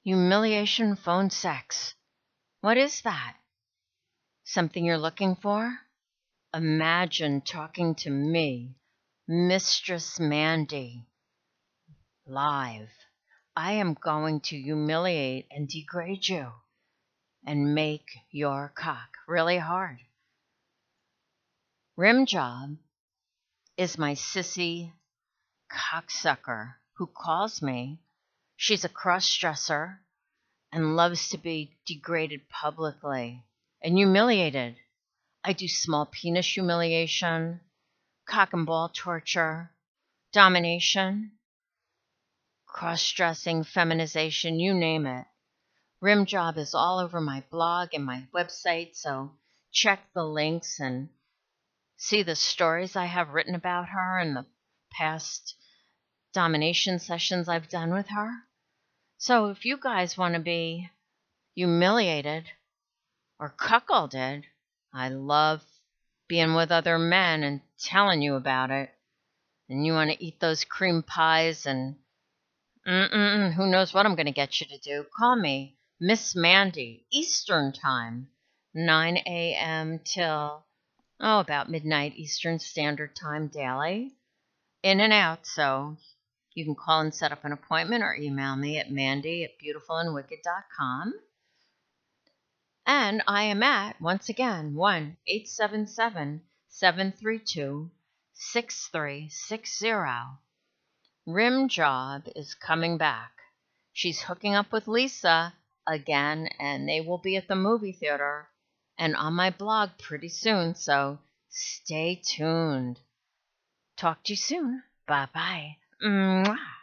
Humiliation phone sex. What is that? Something you're looking for? Imagine talking to me, Mistress Mandy, live. I am going to humiliate and degrade you and make your cock really hard. Rim Job is my sissy cocksucker who calls me. She's a cross-dresser and loves to be degraded publicly and humiliated. I do small penis humiliation, cock and ball torture, domination, cross-dressing, feminization, you name it. Rim Job is all over my blog and my website, so check the links and see the stories I have written about her and the past domination sessions I've done with her. So if you guys want to be humiliated or cuckolded, I love being with other men and telling you about it. And you want to eat those cream pies and who knows what I'm going to get you to do. Call me Miss Mandy, Eastern Time, 9 a.m. till, about midnight Eastern Standard Time daily. In and out, so you can call and set up an appointment or email me at mandy@beautifulandwicked.com. And I am at, once again, 1-877-732-6360. Rim Job is coming back. She's hooking up with Lisa again, and they will be at the movie theater and on my blog pretty soon, so stay tuned. Talk to you soon. Bye-bye. Mwah.